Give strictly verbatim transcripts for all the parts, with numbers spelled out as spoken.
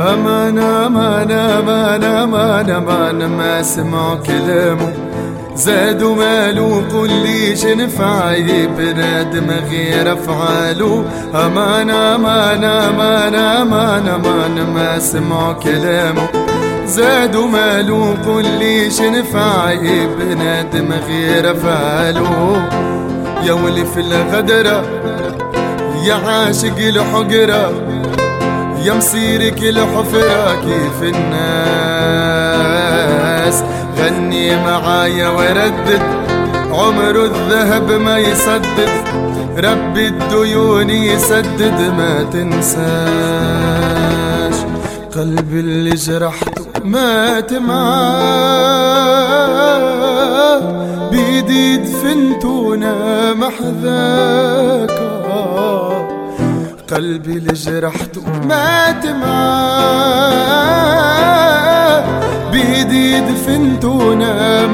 أمان أمان أمان أمان أمان ما سمعوا كلامه زادوا مالوا كليش نفع بنادم غير أفعاله. أمان أمان أمان أمان أمان ما سمعوا كلامه زادوا مالوا كليش نفع بنادم غير أفعاله. يا ولي في الغدرة يا عاشق الحجرة يا مسيرك الحفرة كيف الناس غني معايا وردد عمره الذهب ما يسدد ربي الديون يسدد ما تنساش قلبي اللي جرحته مات معاه بيدي دفنتونا محذاك قلبي اللي جرحته مات معاه بيدي دفنتونا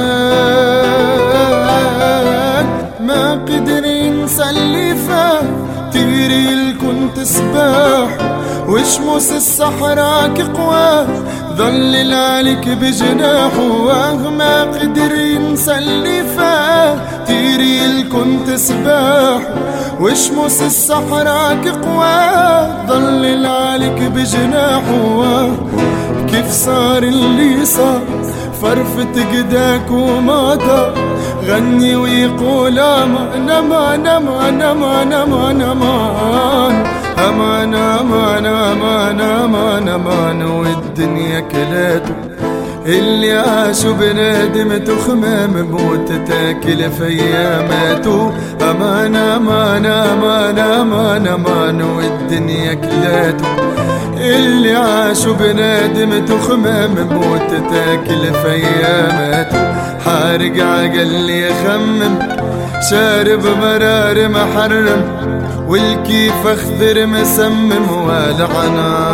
محذاك ما قدر ينسى اللي فات تيري الكنت سباح وشموس الصحراء قواه ظلل عليك بجناحه ما قدر ينسى اللي فات تيري الكنت سباح وشموس الصحراء قواه ظلل عليك بجناحه كيف صار اللي صار فرفت قداك وماضى غني ويقول امان امان امان امان امان امان امان امان امان امان امان والدنيا كلاته اللي عاشوا بنادمته خمام موت تاكل في اياماته. امان امان امان امان امان والدنيا كلاته اللي عاشوا بنادمته خمام موت تاكل في اياماته. حارق عقل يخمم شارب مرار محرم والكيف اخضر مسمم والع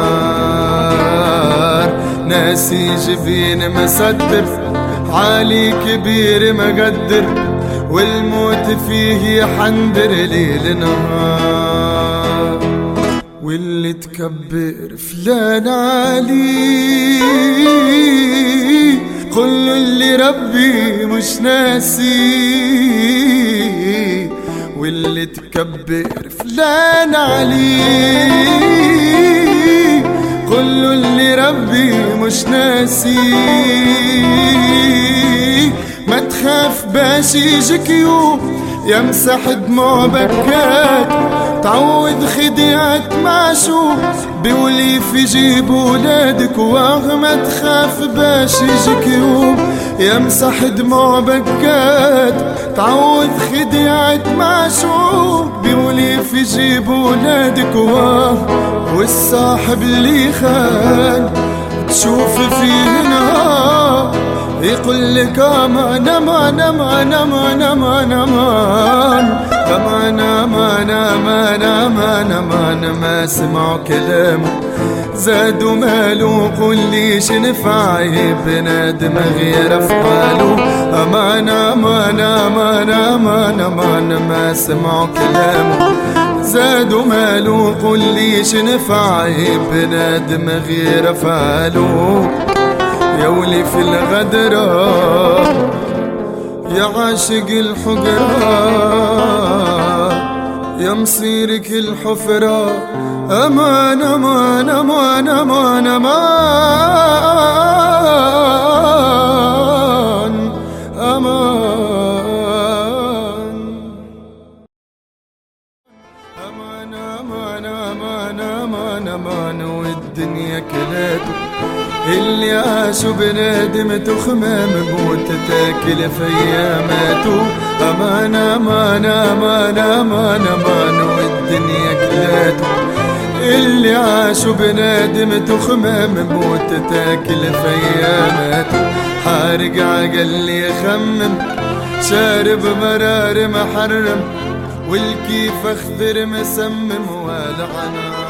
نار ناسي جبين مصدر عالي كبير مقدر والموت فيه يحندر ليل نهار واللي تكبر فلان علي قل اللي ربي مش ناسي واللي تكبر فلان علي قل اللي ربي مش ناسي ما تخاف باش يجيك يوم يمسح دموع بكات تعوض خديعة معشوق بولي في جيب ولادك واه ما تخاف باش يجيك يوم يمسح دموع بكات تعوض خديعة معشوق بولي في جيب ولادك واه والصاحب اللي خان تشوف فيه نهار يقول لك امان امان امان امان امان امان امان امان امان امان امان ما سمعوا كلامه زادوا مالوا كليش نفع بنادم غير افعاله. امان امان امان امان امان ما سمعوا كلامه زادوا مالوا كليش نفع بنادم غير افعاله. يا ولي في الغدرة يا عاشق الحجرة يا مصيرك الحفرة أمان أمان أمان أمان أمان أمان أمان أمان أمان أمان والدنيا كلاته اللي عاشوا بنادمته خمام موت تاكل في اياماته. امان امان امان امان امان والدنيا كلاته اللي عاشوا بنادمته خمام موت تاكل في اياماته. حارق عقل يخمم شارب مرار محرم والكيف اخضر مسمم والع نار